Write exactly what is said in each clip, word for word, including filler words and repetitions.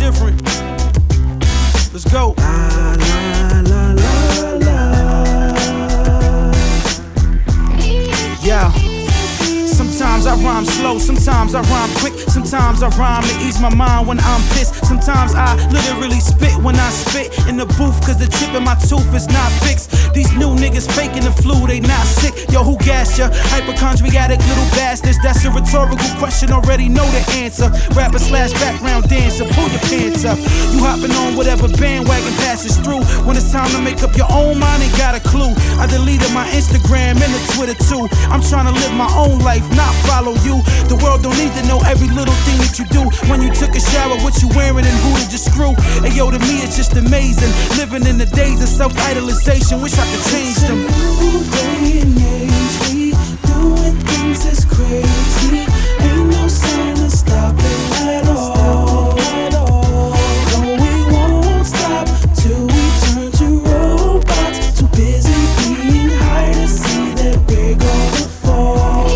different. Let's go. La, la, la, la, la. Yeah. Sometimes I rhyme slow, sometimes I rhyme quick, sometimes I rhyme to ease my mind when I'm pissed. Sometimes I literally spit when I spit in the booth, cause the chip in my tooth is not fixed. These new niggas faking the flu, they not sick. Yo, who gassed ya? Hypochondriatic little bastards. That's a rhetorical question, already know the answer. Rapper slash background dancer, pull your pants up. You hopping on whatever bandwagon passes through. When it's time to make up your own mind, ain't got a clue. I deleted my Instagram and the Twitter too. I'm trying to live my own life, not follow you. The world don't need to know every little thing that you do. When you took a shower, what you wearing and who did you screw? Hey yo, to me it's just amazing. Living in the days of self-idolization. Wish I could change them. It's a new day and age. We doing things that's crazy. Ain't no sign of stopping at all. No, we won't stop till we turn to robots. Too busy being high to see that we're gonna fall.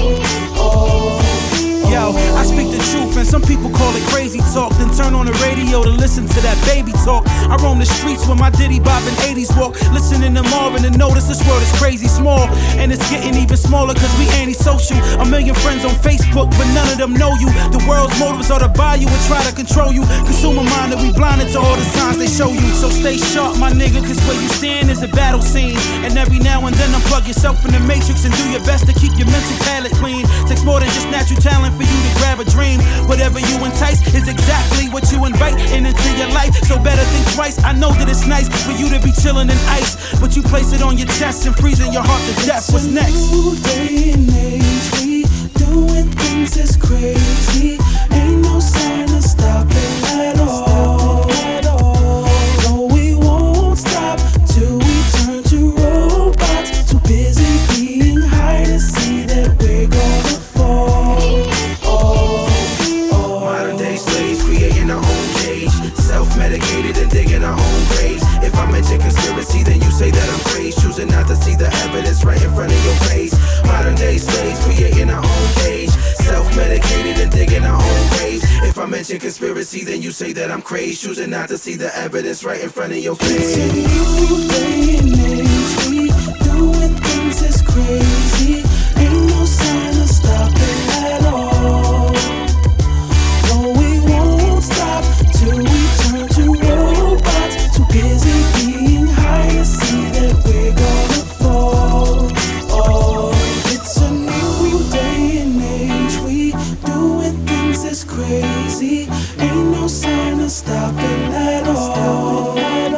Yo, I speak the truth and some people call it crazy talk. Then turn on the radio to listen to that baby talk. I roam the streets with my Diddy Bob and eighties walk, listening to Marvin and notice this world is crazy small. And it's getting even smaller cause we antisocial. A million friends on Facebook but none of them know you. The world's motives are to buy you and try to control you. Consumer minded, we blinded to all the signs they show you. So stay sharp my nigga, cause where you stand is a battle scene. And every now and then unplug yourself in the matrix and do your best to keep your mental palate clean. Takes more than just natural talent for you to grab a dream. Whatever you entice is exactly what you invite in into your life. So better think twice. I know that it's nice for you to be chilling in ice, but you place it on your chest and freezing your heart to death. What's next? New day and age. We doing things that's crazy. Ain't no sign of stopping at all. No, we won't stop till we turn to robots. Too busy being high to see that we're gonna fall. Modern day slaves creating our own cage, self-medicated and digging our own graves. If I mention conspiracy, then you say that I'm crazy, choosing not to see the evidence right in front of your face. Modern day slaves creating our own cage, self-medicated and digging our own graves. If I mention conspiracy, then you say that I'm crazy, choosing not to see the evidence right in front of your face. It's a new day and age. We doing things that's crazy. Ain't no sign of stopping at all. No, we won't stop till we turn to robots. Too busy being high to see that we're gonna fall. Oh, it's a new day and age. We doing things that's crazy. Ain't no sign of stopping at all.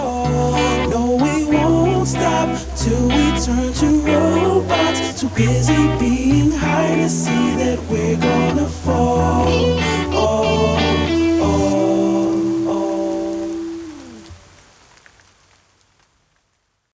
No, we won't stop till we turn to robots. Too busy